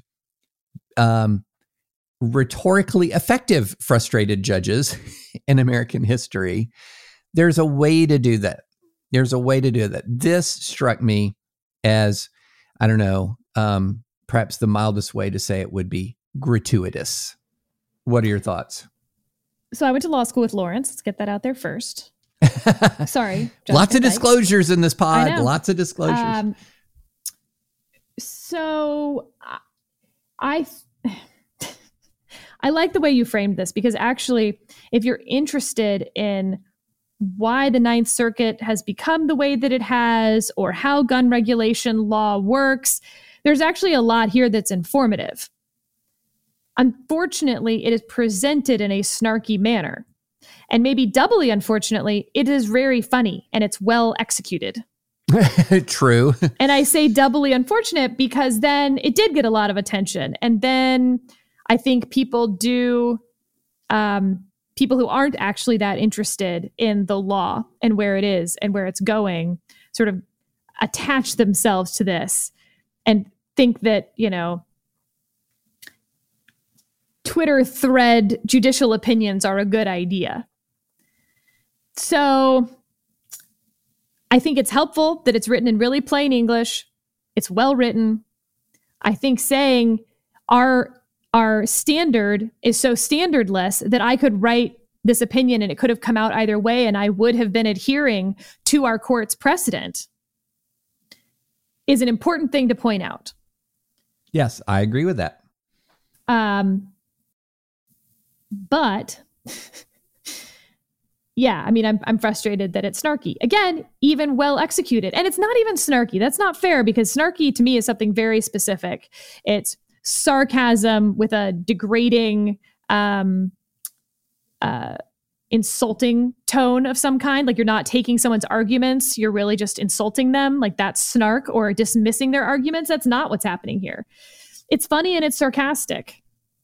rhetorically effective frustrated judges in American history. There's a way to do that. This struck me as, I don't know, perhaps the mildest way to say it would be gratuitous. What are your thoughts? So I went to law school with Lawrence. Let's get that out there first. Sorry. Lots of disclosures in this pod. Lots of disclosures. So I like the way you framed this, because actually, if you're interested in why the Ninth Circuit has become the way that it has, or how gun regulation law works, there's actually a lot here that's informative. Unfortunately, it is presented in a snarky manner. And maybe doubly unfortunately, it is very funny and it's well executed. True. And I say doubly unfortunate because then it did get a lot of attention. And then I think people who aren't actually that interested in the law and where it is and where it's going sort of attach themselves to this and think that, Twitter thread judicial opinions are a good idea. So I think it's helpful that it's written in really plain English. It's well written. I think saying our standard is so standardless that I could write this opinion and it could have come out either way and I would have been adhering to our court's precedent is an important thing to point out. Yes, I agree with that. But yeah, I mean, I'm frustrated that it's snarky. Again, even well executed. And it's not even snarky. That's not fair because snarky to me is something very specific. It's sarcasm with a degrading, insulting tone of some kind. Like you're not taking someone's arguments. You're really just insulting them. Like that's snark or dismissing their arguments. That's not what's happening here. It's funny and it's sarcastic.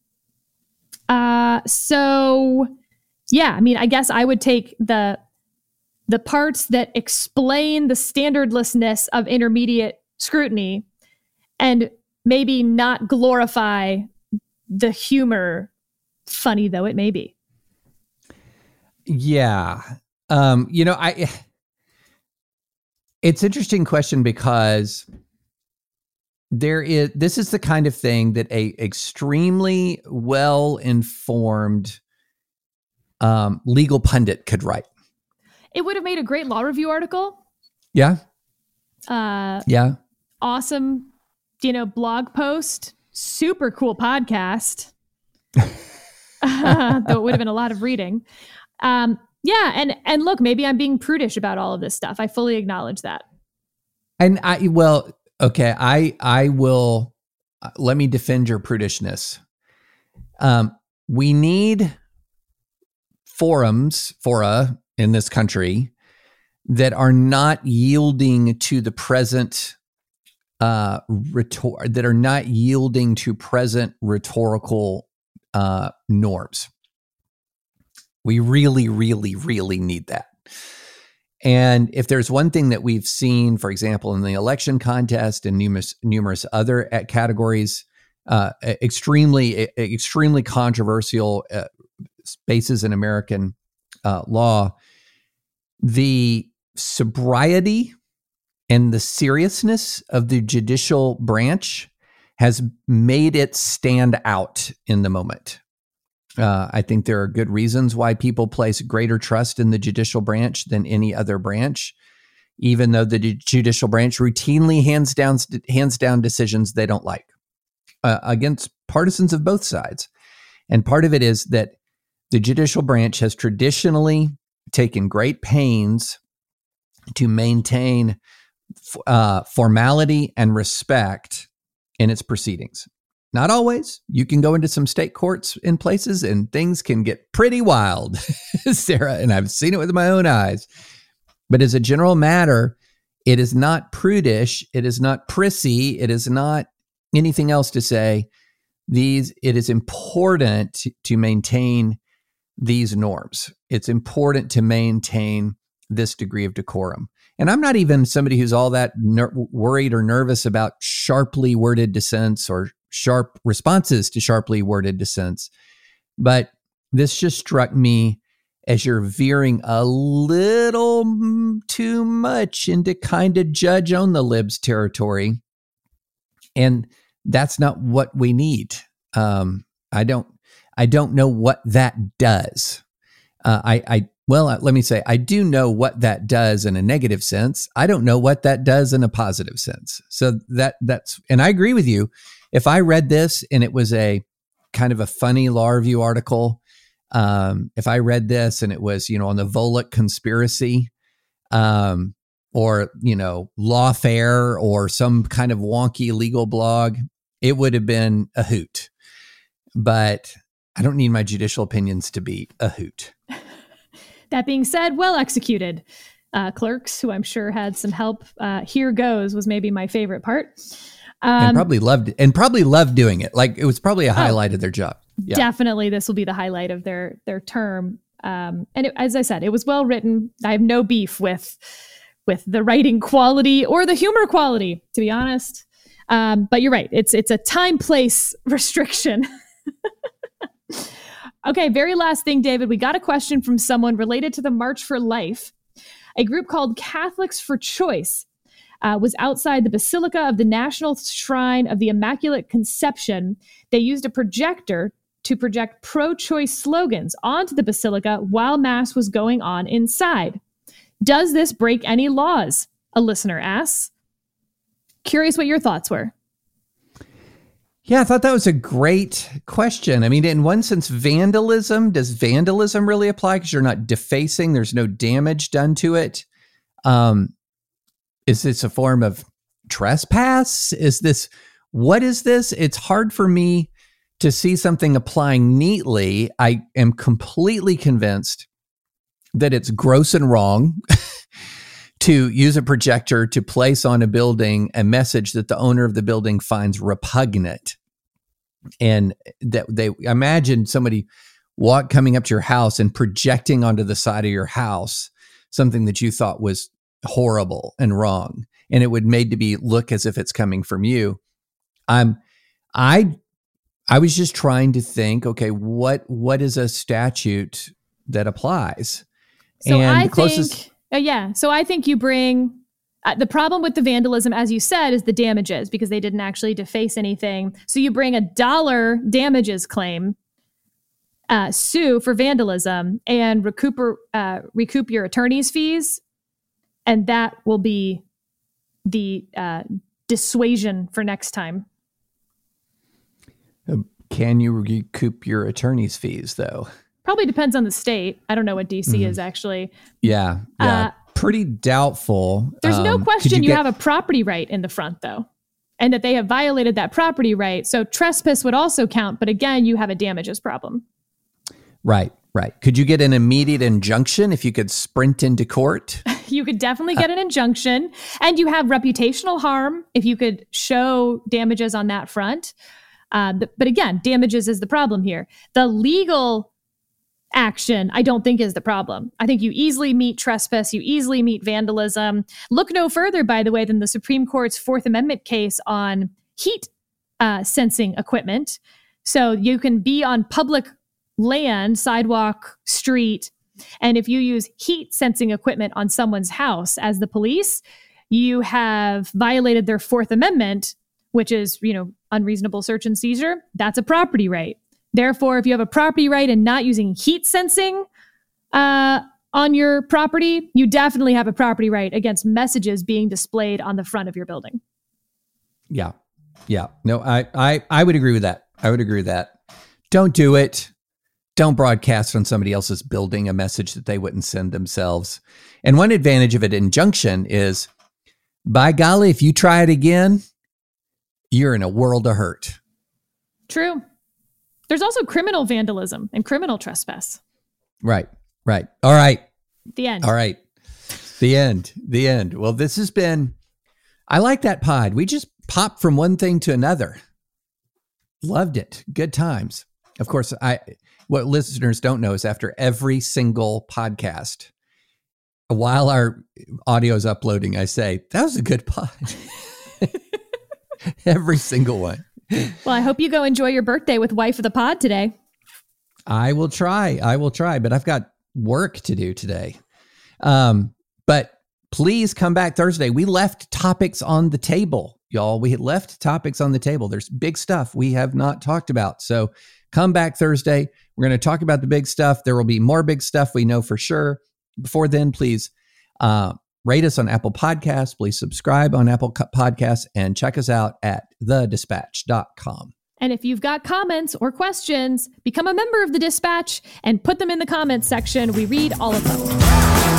So yeah, I mean, I guess I would take the parts that explain the standardlessness of intermediate scrutiny and maybe not glorify the humor, funny though it may be. Yeah. It's an interesting question because this is the kind of thing that a extremely well-informed legal pundit could write. It would have made a great law review article. Yeah. Yeah. Awesome, blog post, super cool podcast. Though it would have been a lot of reading. Yeah. And look, maybe I'm being prudish about all of this stuff. I fully acknowledge that. And I will, let me defend your prudishness. We need fora in this country that are not yielding to the present rhetorical norms. We really, really, really need that. And if there's one thing that we've seen, for example, in the election contest and numerous other categories, extremely controversial spaces in American law, the sobriety and the seriousness of the judicial branch has made it stand out in the moment. I think there are good reasons why people place greater trust in the judicial branch than any other branch, even though the judicial branch routinely hands down decisions they don't like against partisans of both sides. And part of it is that the judicial branch has traditionally taken great pains to maintain formality and respect in its proceedings. Not always. You can go into some state courts in places and things can get pretty wild, Sarah, and I've seen it with my own eyes. But as a general matter, it is not prudish. It is not prissy. It is not anything else to say. It is important to maintain these norms. It's important to maintain this degree of decorum. And I'm not even somebody who's all that worried or nervous about sharply worded dissents or sharp responses to sharply worded dissents. But this just struck me as you're veering a little too much into kind of judge on the libs territory. And that's not what we need. I don't know what that does. Let me say, I do know what that does in a negative sense. I don't know what that does in a positive sense. So that's, and I agree with you. If I read this and it was a kind of a funny law review article, if I read this and it was, on the Volokh conspiracy, or, Lawfare or some kind of wonky legal blog, it would have been a hoot. But I don't need my judicial opinions to be a hoot. That being said, well executed. Clerks, who I'm sure had some help. Here Goes was maybe my favorite part. And probably loved doing it. Like it was probably a highlight of their job. Yeah. Definitely, this will be the highlight of their term. As I said, it was well written. I have no beef with the writing quality or the humor quality, to be honest. But you're right. It's a time-place restriction. Okay, very last thing, David. We got a question from someone related to the March for Life. A group called Catholics for Choice was outside the Basilica of the National Shrine of the Immaculate Conception. They used a projector to project pro-choice slogans onto the basilica while Mass was going on inside. Does this break any laws? A listener asks. Curious what your thoughts were. Yeah, I thought that was a great question. I mean, in one sense, vandalism, does vandalism really apply? Because you're not defacing, there's no damage done to it. Is this a form of trespass? What is this? It's hard for me to see something applying neatly. I am completely convinced that it's gross and wrong to use a projector to place on a building a message that the owner of the building finds repugnant. And that they imagine somebody coming up to your house and projecting onto the side of your house something that you thought was horrible and wrong, and it would made to be look as if it's coming from you. I was just trying to think, okay, what is a statute that applies? So and So I think you bring the problem with the vandalism, as you said, is the damages, because they didn't actually deface anything. So you bring $1 damages claim, sue for vandalism, and recoup your attorney's fees, and that will be the dissuasion for next time. Can you recoup your attorney's fees, though? Probably depends on the state. I don't know what DC is actually. Yeah. Pretty doubtful. There's no question you have a property right in the front, though, and that they have violated that property right. So trespass would also count, but again, you have a damages problem. Right. Could you get an immediate injunction if you could sprint into court? You could definitely get an injunction, and you have reputational harm if you could show damages on that front. But again, damages is the problem here. The legal action, I don't think, is the problem. I think you easily meet trespass, you easily meet vandalism. Look no further, by the way, than the Supreme Court's Fourth Amendment case on heat sensing equipment. So you can be on public land, sidewalk, street, and if you use heat sensing equipment on someone's house as the police, you have violated their Fourth Amendment, which is, unreasonable search and seizure. That's a property right. Therefore, if you have a property right and not using heat sensing on your property, you definitely have a property right against messages being displayed on the front of your building. Yeah. No, I would agree with that. Don't do it. Don't broadcast on somebody else's building a message that they wouldn't send themselves. And one advantage of an injunction is, by golly, if you try it again, you're in a world of hurt. True. There's also criminal vandalism and criminal trespass. Right. All right. The end. All right. The end. Well, this has been, I like that pod. We just popped from one thing to another. Loved it. Good times. Of course, what listeners don't know is after every single podcast, while our audio is uploading, I say, that was a good pod. Every single one. Well, I hope you go enjoy your birthday with Wife of the Pod today. I will try, but I've got work to do today. But please come back Thursday. We left topics on the table, y'all. We had left topics on the table. There's big stuff we have not talked about. So come back Thursday. We're going to talk about the big stuff. There will be more big stuff, we know for sure. Before then, please rate us on Apple Podcasts. Please subscribe on Apple Podcasts and check us out at thedispatch.com. And if you've got comments or questions, become a member of the Dispatch and put them in the comments section. We read all of them.